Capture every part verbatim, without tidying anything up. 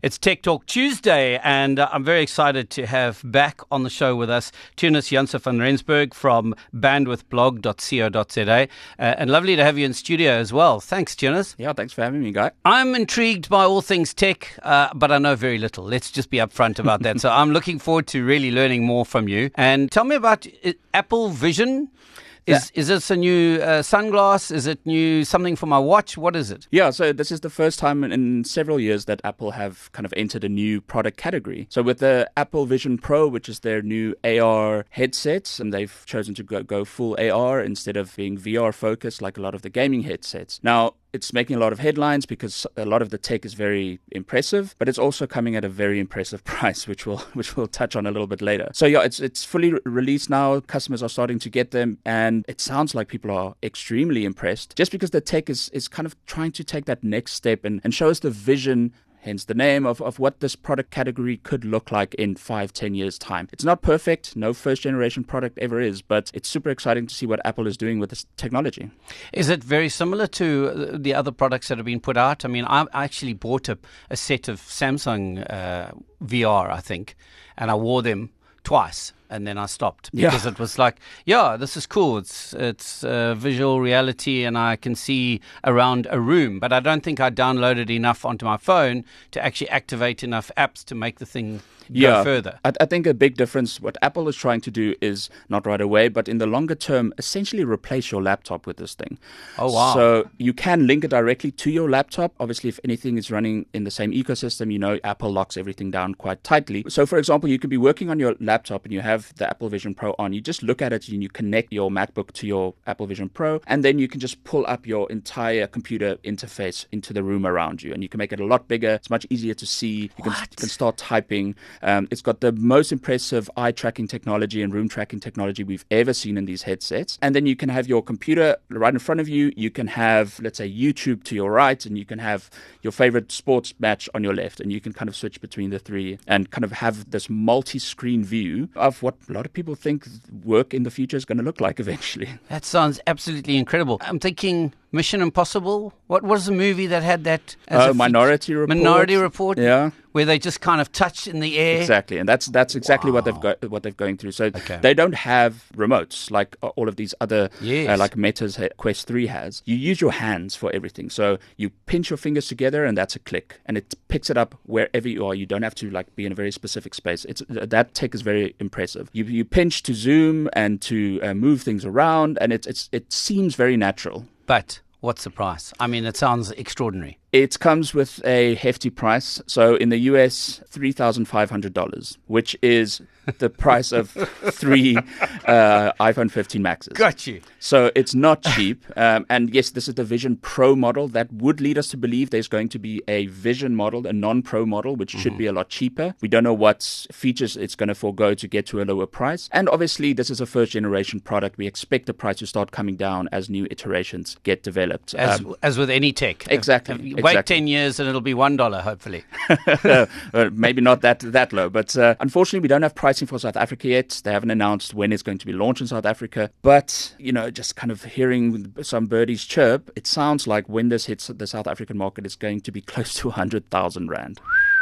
It's Tech Talk Tuesday, and uh, I'm very excited to have back on the show with us Theunis Janse van Rensburg from bandwidth blog dot co dot za. Uh, and lovely to have you in studio as well. Thanks, Theunis. Yeah, thanks for having me, Guy. I'm intrigued by all things tech, uh, but I know very little. Let's just be upfront about that. So I'm looking forward to really learning more from you. And tell me about uh, Apple Vision. Is is this a new uh, sunglass? Is it new something for my watch? What is it? Yeah, so this is the first time in several years that Apple have kind of entered a new product category. So with the Apple Vision Pro, which is their new A R headsets, and they've chosen to go, go full A R instead of being V R focused like a lot of the gaming headsets. Now, it's making a lot of headlines because a lot of the tech is very impressive, but it's also coming at a very impressive price, which we'll which we'll touch on a little bit later. So yeah, it's it's fully re- released now. Customers are starting to get them, and it sounds like people are extremely impressed just because the tech is is kind of trying to take that next step and, and show us the vision, hence the name, of, of what this product category could look like in five, ten years' time. It's not perfect. No first-generation product ever is, but it's super exciting to see what Apple is doing with this technology. Is it very similar to the other products that have been put out? I mean, I actually bought a, a set of Samsung uh, V R, I think, and I wore them twice. And then I stopped because yeah. it was like, yeah, this is cool. It's it's uh, visual reality, and I can see around a room. But I don't think I downloaded enough onto my phone to actually activate enough apps to make the thing go yeah, further. I, I think a big difference, what Apple is trying to do is not right away, but in the longer term, essentially replace your laptop with this thing. Oh, wow. So you can link it directly to your laptop. Obviously, if anything is running in the same ecosystem, you know, Apple locks everything down quite tightly. So, for example, you could be working on your laptop and you have the Apple Vision Pro on. You just look at it and you connect your MacBook to your Apple Vision Pro, and then you can just pull up your entire computer interface into the room around you, and you can make it a lot bigger. It's much easier to see. You can, you can start typing. Um, it's got the most impressive eye tracking technology and room tracking technology we've ever seen in these headsets. And then you can have your computer right in front of you. You can have, let's say, YouTube to your right, and you can have your favorite sports match on your left, and you can kind of switch between the three and kind of have this multi-screen view of what a lot of people think work in the future is going to look like eventually. That sounds absolutely incredible. I'm thinking Mission Impossible. What was the movie that had that? As uh, a Minority Report. Minority Report. Yeah. Where they just kind of touch in the air. Exactly, and that's that's exactly wow. what they've got, what they're going through. So okay. they don't have remotes like all of these other, yes. uh, like Meta's Quest three has. You use your hands for everything. So you pinch your fingers together, and that's a click, and it picks it up wherever you are. You don't have to like be in a very specific space. It's that tech is very impressive. You you pinch to zoom and to uh, move things around, and it's it's it seems very natural. But what's the price? I mean, it sounds extraordinary. It comes with a hefty price. So in the U S, three thousand five hundred dollars, which is the price of three uh, iPhone fifteen Maxes. Got you. So it's not cheap. Um, and yes, this is the Vision Pro model. That would lead us to believe there's going to be a Vision model, a non-Pro model, which mm-hmm. should be a lot cheaper. We don't know what features it's going to forego to get to a lower price. And obviously, this is a first-generation product. We expect the price to start coming down as new iterations get developed. As, um, as with any tech. Exactly. Wait exactly. ten years and it'll be one dollar, hopefully. uh, maybe not that that low. But uh, unfortunately, we don't have pricing for South Africa yet. They haven't announced when it's going to be launched in South Africa. But, you know, just kind of hearing some birdies chirp, it sounds like when this hits the South African market, it's going to be close to one hundred thousand rand.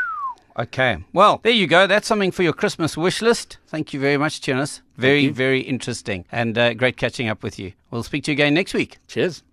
Okay. Well, there you go. That's something for your Christmas wish list. Thank you very much, Theunis. Very, very interesting. And uh, great catching up with you. We'll speak to you again next week. Cheers.